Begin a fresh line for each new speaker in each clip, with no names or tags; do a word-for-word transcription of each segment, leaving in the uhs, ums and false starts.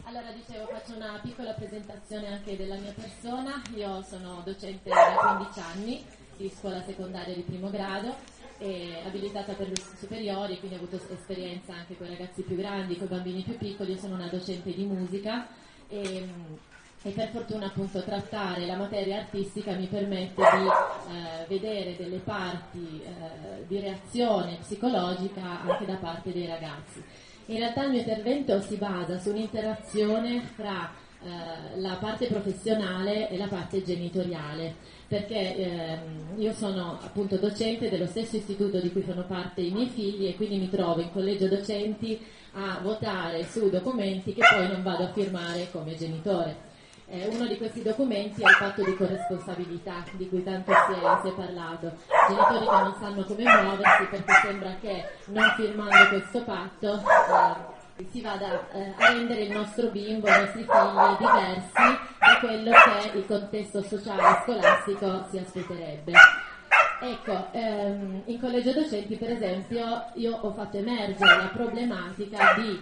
Allora, dicevo, faccio una piccola presentazione anche della mia persona. Io sono docente da quindici anni di scuola secondaria di primo grado e abilitata per gli superiori, quindi ho avuto esperienza anche con i ragazzi più grandi, con i bambini più piccoli. Io sono una docente di musica e, e per fortuna appunto trattare la materia artistica mi permette di eh, vedere delle parti eh, di reazione psicologica anche da parte dei ragazzi. In realtà il mio intervento si basa su un'interazione fra eh, la parte professionale e la parte genitoriale, perché ehm, io sono appunto docente dello stesso istituto di cui fanno parte i miei figli e quindi mi trovo in collegio docenti a votare su documenti che poi non vado a firmare come genitore. Eh, uno di questi documenti è il patto di corresponsabilità di cui tanto si è, si è parlato. Genitori che non sanno come muoversi perché sembra che non firmando questo patto eh, si vada eh, a rendere il nostro bimbo, i nostri figli diversi da quello che il contesto sociale e scolastico si aspetterebbe. Ecco, ehm, in collegio docenti per esempio io ho fatto emergere la problematica di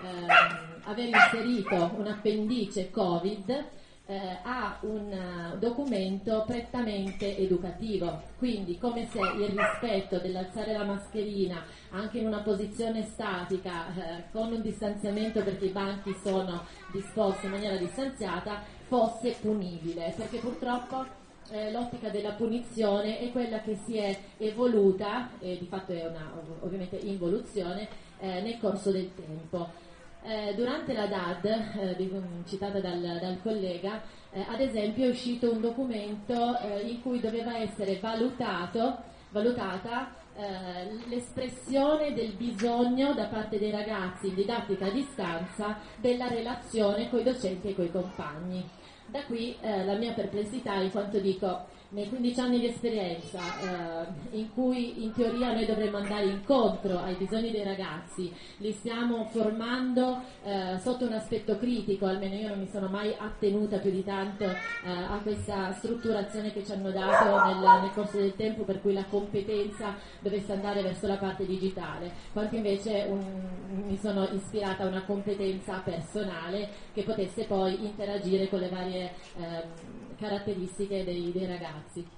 ehm, aver inserito un appendice Covid Eh, a un uh, documento prettamente educativo, quindi come se il rispetto dell'alzare la mascherina anche in una posizione statica eh, con un distanziamento perché i banchi sono disposti in maniera distanziata fosse punibile, perché purtroppo eh, l'ottica della punizione è quella che si è evoluta e di fatto è una ovviamente involuzione eh, nel corso del tempo. Eh, durante la D A D, eh, citata dal, dal collega, eh, ad esempio è uscito un documento eh, in cui doveva essere valutato, valutata eh, l'espressione del bisogno da parte dei ragazzi in didattica a distanza della relazione coi docenti e coi compagni. Da qui eh, la mia perplessità, in quanto dico, nei quindici anni di esperienza eh, in cui in teoria noi dovremmo andare incontro ai bisogni dei ragazzi, li stiamo formando eh, sotto un aspetto critico, almeno io non mi sono mai attenuta più di tanto eh, a questa strutturazione che ci hanno dato nel, nel corso del tempo, per cui la competenza dovesse andare verso la parte digitale, quanto invece un, mi sono ispirata a una competenza personale che potesse poi interagire con le varie eh, caratteristiche dei, dei ragazzi.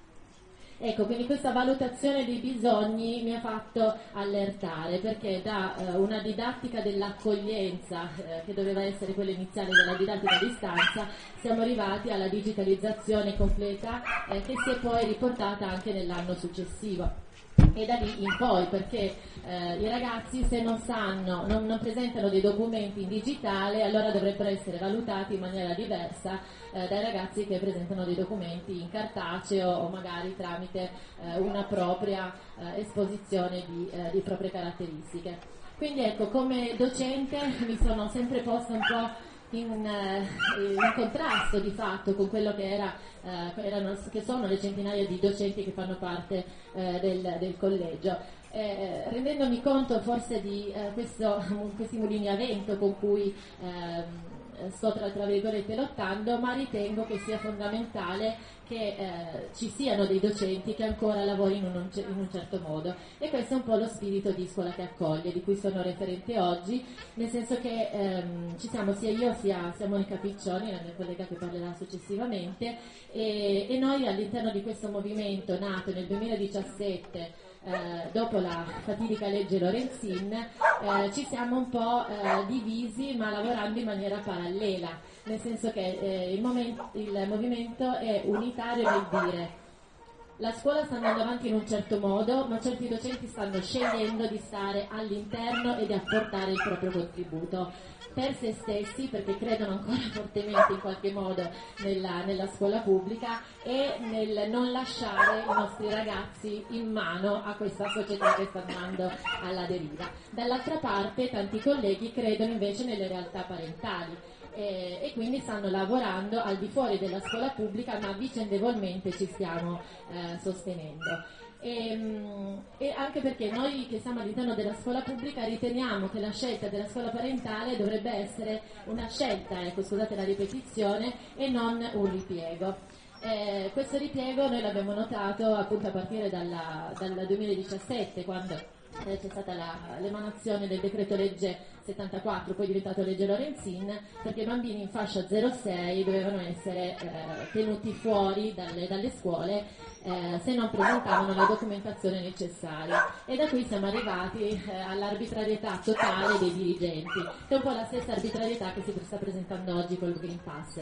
Ecco, quindi questa valutazione dei bisogni mi ha fatto allertare, perché da eh, una didattica dell'accoglienza eh, che doveva essere quella iniziale della didattica a distanza, siamo arrivati alla digitalizzazione completa eh, che si è poi riportata anche nell'anno successivo. E da lì in poi, perché eh, i ragazzi se non sanno, non, non presentano dei documenti in digitale, allora dovrebbero essere valutati in maniera diversa eh, dai ragazzi che presentano dei documenti in cartaceo o magari tramite eh, una propria eh, esposizione di, eh, di proprie caratteristiche. Quindi ecco, come docente mi sono sempre posta un po' In, eh, in contrasto di fatto con quello che, era, eh, erano, che sono le centinaia di docenti che fanno parte eh, del, del collegio, eh, rendendomi conto forse di eh, questo, questi mulini a vento con cui eh, sto tra, tra virgolette lottando, ma ritengo che sia fondamentale che eh, ci siano dei docenti che ancora lavorino in un, in un certo modo, e questo è un po' lo spirito di Scuola che accoglie, di cui sono referente oggi, nel senso che ehm, ci siamo sia io sia, sia Monica Piccioni, la mia collega che parlerà successivamente, e, e noi all'interno di questo movimento nato nel duemiladiciassette Eh, dopo la fatidica legge Lorenzin, eh, ci siamo un po' eh, divisi, ma lavorando in maniera parallela, nel senso che eh, il, moment- il movimento è unitario nel dire: la scuola sta andando avanti in un certo modo, ma certi docenti stanno scegliendo di stare all'interno e di apportare il proprio contributo per se stessi, perché credono ancora fortemente in qualche modo nella, nella scuola pubblica, e nel non lasciare i nostri ragazzi in mano a questa società che sta andando alla deriva. Dall'altra parte tanti colleghi credono invece nelle realtà parentali e, e quindi stanno lavorando al di fuori della scuola pubblica, ma vicendevolmente ci stiamo eh, sostenendo. E, e anche perché noi che siamo all'interno della scuola pubblica riteniamo che la scelta della scuola parentale dovrebbe essere una scelta, ecco, scusate la ripetizione, e non un ripiego. Eh, questo ripiego noi l'abbiamo notato appunto a partire dalla, dal duemiladiciassette, quando eh, c'è stata la, l'emanazione del decreto legge settantaquattro, poi è diventato legge Lorenzin, perché i bambini in fascia zero sei dovevano essere eh, tenuti fuori dalle, dalle scuole eh, se non presentavano la documentazione necessaria. E da qui siamo arrivati eh, all'arbitrarietà totale dei dirigenti, che è un po' la stessa arbitrarietà che si sta presentando oggi col Green Pass.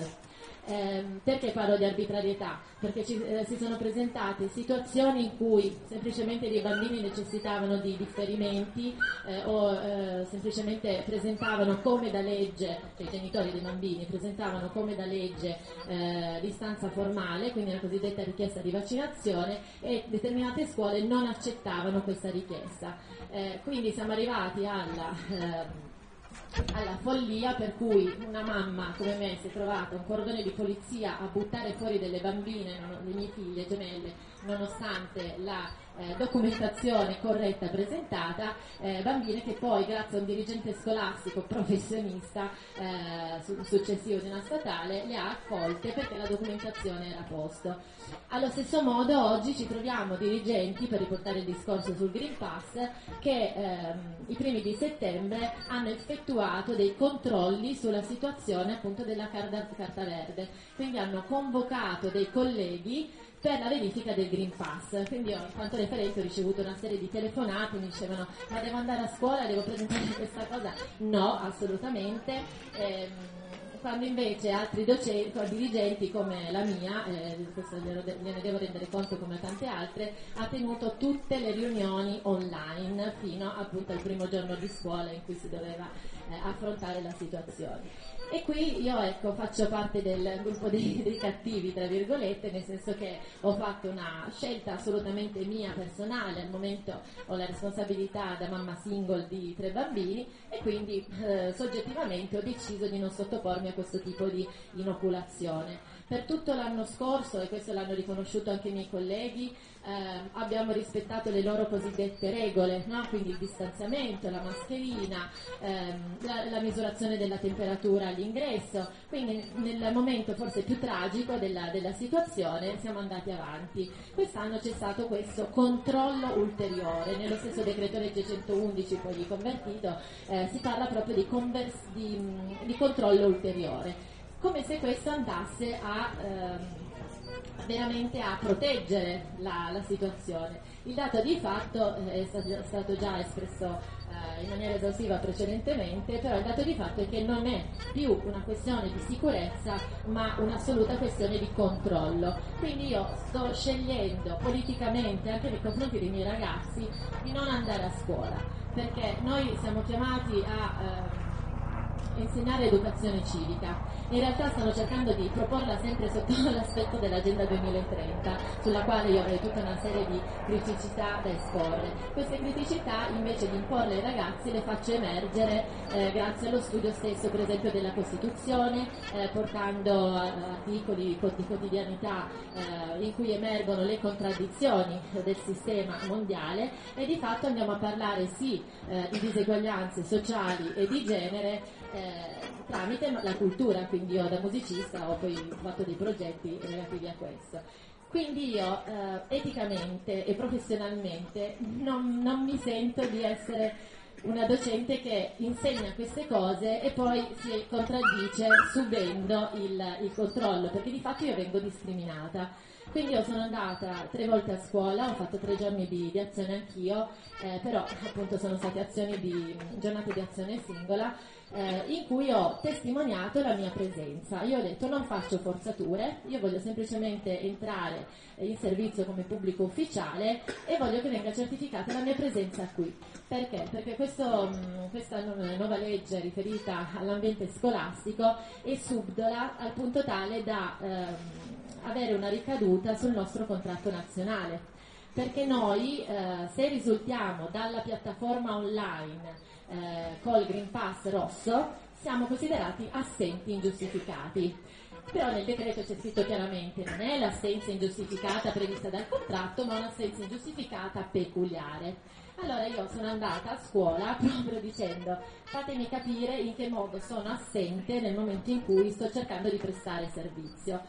Eh, perché parlo di arbitrarietà? Perché ci, eh, si sono presentate situazioni in cui semplicemente dei bambini necessitavano di differimenti eh, o eh, semplicemente presentavano come da legge, cioè i genitori dei bambini presentavano come da legge eh, l'istanza formale, quindi la cosiddetta richiesta di vaccinazione, e determinate scuole non accettavano questa richiesta. Eh, quindi siamo arrivati alla... Eh, alla follia per cui una mamma come me si è trovata un cordone di polizia a buttare fuori delle bambine, non, le mie figlie gemelle, nonostante la eh, documentazione corretta presentata, eh, bambine che poi grazie a un dirigente scolastico professionista eh, su, successivo di una statale le ha accolte perché la documentazione era a posto. Allo stesso modo oggi ci troviamo dirigenti, per riportare il discorso sul Green Pass, che ehm, i primi di settembre hanno effettuato dei controlli sulla situazione appunto della carta, carta verde, quindi hanno convocato dei colleghi per la verifica del Green Pass. Quindi io, in quanto referente, ho ricevuto una serie di telefonate, mi dicevano: ma devo andare a scuola, devo presentare questa cosa? No, assolutamente. Ehm, quando invece altri docenti, dirigenti come la mia, eh, questo gliene devo rendere conto come tante altre, ha tenuto tutte le riunioni online fino appunto al primo giorno di scuola in cui si doveva eh, affrontare la situazione. E qui io ecco faccio parte del gruppo dei, dei cattivi, tra virgolette, nel senso che ho fatto una scelta assolutamente mia, personale. Al momento ho la responsabilità da mamma single di tre bambini e quindi eh, soggettivamente ho deciso di non sottopormi a questo tipo di inoculazione. Per tutto l'anno scorso, e questo l'hanno riconosciuto anche i miei colleghi, eh, abbiamo rispettato le loro cosiddette regole, no? Quindi il distanziamento, la mascherina, ehm, la, la misurazione della temperatura all'ingresso. Quindi nel momento forse più tragico della, della situazione siamo andati avanti. Quest'anno c'è stato questo controllo ulteriore. Nello stesso decreto legge centoundici, poi riconvertito, eh, si parla proprio di, convers- di, di controllo ulteriore, come se questo andasse a ehm, veramente a proteggere la, la situazione. Il dato di fatto eh, è stato, è stato già espresso eh, in maniera esaustiva precedentemente, però il dato di fatto è che non è più una questione di sicurezza ma un'assoluta questione di controllo. Quindi io sto scegliendo politicamente, anche nei confronti dei miei ragazzi, di non andare a scuola, perché noi siamo chiamati a eh, insegnare educazione civica. In realtà stanno cercando di proporla sempre sotto l'aspetto dell'agenda duemilatrenta, sulla quale io avrei tutta una serie di criticità da esporre. Queste criticità, invece di imporle ai ragazzi, le faccio emergere eh, grazie allo studio stesso, per esempio, della Costituzione, eh, portando eh, articoli di quotidianità eh, in cui emergono le contraddizioni del sistema mondiale, e di fatto andiamo a parlare sì eh, di diseguaglianze sociali e di genere Eh, tramite la cultura. Quindi io da musicista ho poi fatto dei progetti relativi a questo. Quindi io eh, eticamente e professionalmente non, non mi sento di essere una docente che insegna queste cose e poi si contraddice subendo il, il controllo, perché di fatto io vengo discriminata. Quindi io sono andata tre volte a scuola, ho fatto tre giorni di, di azione anch'io, eh, però appunto sono state azioni di giornate di azione singola, eh, in cui ho testimoniato la mia presenza. Io ho detto: non faccio forzature, io voglio semplicemente entrare in servizio come pubblico ufficiale e voglio che venga certificata la mia presenza qui. Perché? Perché questo, questa nuova legge riferita all'ambiente scolastico è subdola al punto tale da ehm, avere una ricaduta sul nostro contratto nazionale, perché noi eh, se risultiamo dalla piattaforma online eh, col Green Pass rosso siamo considerati assenti ingiustificati. Però nel decreto c'è scritto chiaramente: non è l'assenza ingiustificata prevista dal contratto, ma un'assenza ingiustificata peculiare. Allora io sono andata a scuola proprio dicendo: fatemi capire in che modo sono assente nel momento in cui sto cercando di prestare servizio.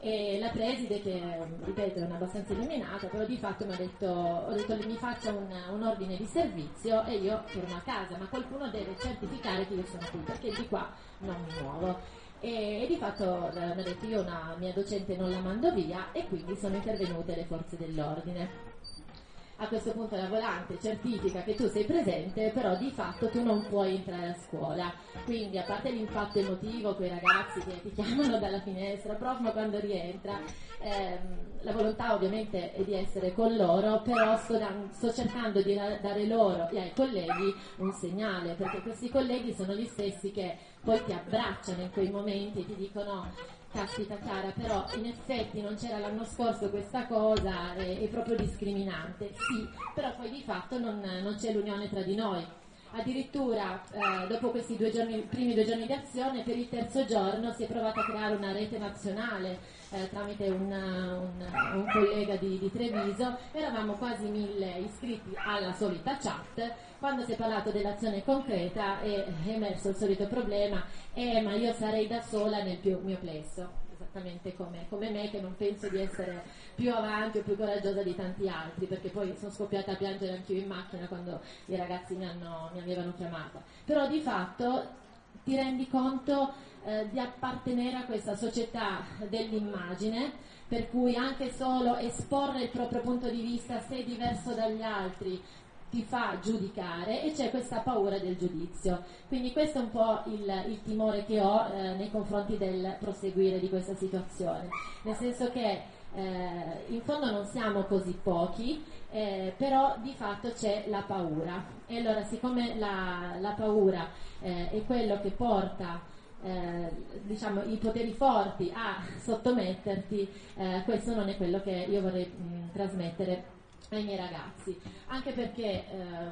E la preside, che ripeto è una abbastanza illuminata, però di fatto mi ha detto, ho detto mi faccia un, un ordine di servizio e io torno a casa, ma qualcuno deve certificare che io sono qui, perché di qua non mi muovo. E, e di fatto mi ha detto io una mia docente non la mando via, e quindi sono intervenute le forze dell'ordine. A questo punto la volante certifica che tu sei presente, però di fatto tu non puoi entrare a scuola. Quindi, a parte l'impatto emotivo, quei ragazzi che ti chiamano dalla finestra, prof ma quando rientra, ehm, la volontà ovviamente è di essere con loro, però sto, da, sto cercando di ra- dare loro e ai colleghi un segnale, perché questi colleghi sono gli stessi che poi ti abbracciano in quei momenti e ti dicono caspita cara, però in effetti non c'era l'anno scorso questa cosa, è, è proprio discriminante. Sì, però poi di fatto non, non c'è l'unione tra di noi. Addirittura eh, dopo questi due giorni, primi due giorni di azione, per il terzo giorno si è provata a creare una rete nazionale eh, tramite un, un, un collega di, di Treviso. Eravamo quasi mille iscritti alla solita chat. Quando si è parlato dell'azione concreta è emerso il solito problema: eh, ma io sarei da sola nel più, mio plesso, esattamente come, come me, che non penso di essere più avanti o più coraggiosa di tanti altri, perché poi sono scoppiata a piangere anch'io in macchina quando i ragazzi mi, hanno, mi avevano chiamata. Però di fatto ti rendi conto eh, di appartenere a questa società dell'immagine, per cui anche solo esporre il proprio punto di vista, se è diverso dagli altri, ti fa giudicare, e c'è questa paura del giudizio. Quindi questo è un po' il, il timore che ho eh, nei confronti del proseguire di questa situazione, nel senso che eh, in fondo non siamo così pochi, eh, però di fatto c'è la paura, e allora siccome la, la paura eh, è quello che porta eh, diciamo i poteri forti a sottometterti, eh, questo non è quello che io vorrei mh, trasmettere ai miei ragazzi, anche perché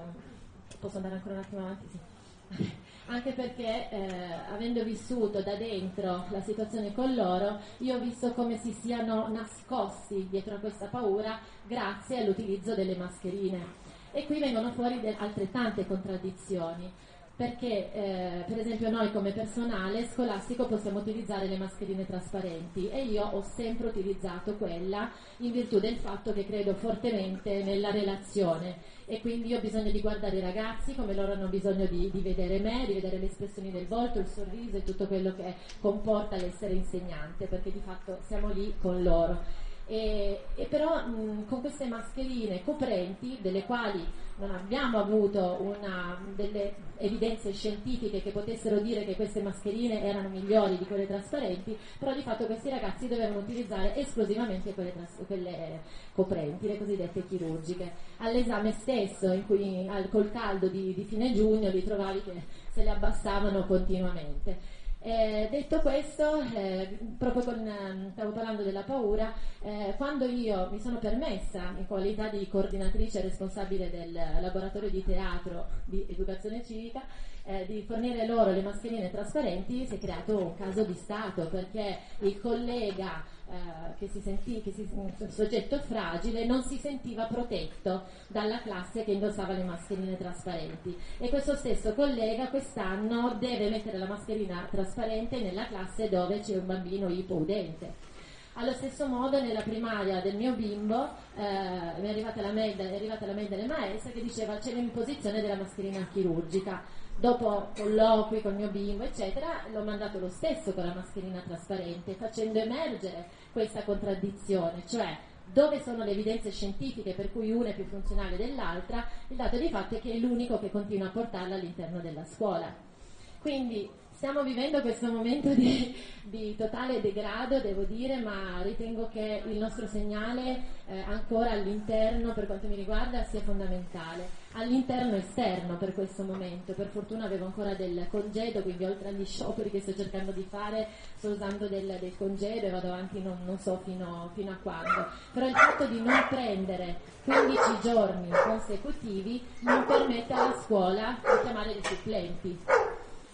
eh, posso andare ancora un attimo avanti? Sì. Anche perché eh, avendo vissuto da dentro la situazione con loro, io ho visto come si siano nascosti dietro a questa paura grazie all'utilizzo delle mascherine, e qui vengono fuori de- altrettante contraddizioni, perché eh, per esempio noi come personale scolastico possiamo utilizzare le mascherine trasparenti, e io ho sempre utilizzato quella in virtù del fatto che credo fortemente nella relazione, e quindi io ho bisogno di guardare i ragazzi come loro hanno bisogno di, di vedere me, di vedere le espressioni del volto, il sorriso e tutto quello che comporta l'essere insegnante, perché di fatto siamo lì con loro. E, e però mh, con queste mascherine coprenti, delle quali non abbiamo avuto una, delle evidenze scientifiche che potessero dire che queste mascherine erano migliori di quelle trasparenti, però di fatto questi ragazzi dovevano utilizzare esclusivamente quelle, tras- quelle coprenti, le cosiddette chirurgiche. All'esame stesso, in cui al, col caldo di, di fine giugno, li trovavi che se le abbassavano continuamente. Eh, detto questo, eh, proprio con, eh, stavo parlando della paura, eh, quando io mi sono permessa, in qualità di coordinatrice responsabile del laboratorio di teatro di educazione civica, eh, di fornire loro le mascherine trasparenti, si è creato un caso di Stato, perché il collega eh, che si sentì, che si, un soggetto fragile, non si sentiva protetto dalla classe che indossava le mascherine trasparenti, e questo stesso collega quest'anno deve mettere la mascherina trasparente nella classe dove c'è un bambino ipoudente. Allo stesso modo nella primaria del mio bimbo eh, mi è arrivata la mail, è arrivata la mail delle maestre che diceva c'è l'imposizione della mascherina chirurgica. Dopo colloqui con il mio bimbo eccetera, l'ho mandato lo stesso con la mascherina trasparente, facendo emergere questa contraddizione, cioè dove sono le evidenze scientifiche per cui una è più funzionale dell'altra. Il dato di fatto è che è l'unico che continua a portarla all'interno della scuola. Quindi stiamo vivendo questo momento di, di totale degrado, devo dire, ma ritengo che il nostro segnale eh, ancora all'interno, per quanto mi riguarda, sia fondamentale. All'interno e esterno per questo momento. Per fortuna avevo ancora del congedo, quindi oltre agli scioperi che sto cercando di fare, sto usando del, del congedo e vado avanti non, non so fino, fino a quando. Però il fatto di non prendere quindici giorni consecutivi non permette alla scuola di chiamare dei supplenti.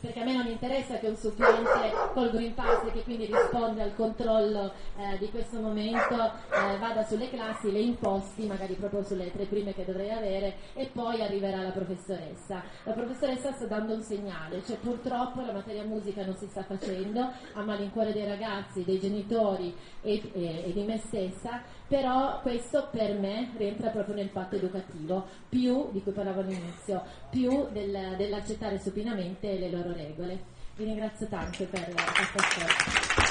perché a me non interessa che un supplente col Green Pass, e che quindi risponde al controllo eh, di questo momento, eh, vada sulle classi, le imposti, magari proprio sulle tre prime che dovrei avere, e poi arriverà la professoressa. La professoressa sta dando un segnale, cioè purtroppo la materia musica non si sta facendo, a malincuore dei ragazzi, dei genitori e, e, e di me stessa, però questo per me rientra proprio nel patto educativo, più, di cui parlavo all'inizio, più del, dell'accettare supinamente le loro regole. Vi ringrazio tanto per questa storia.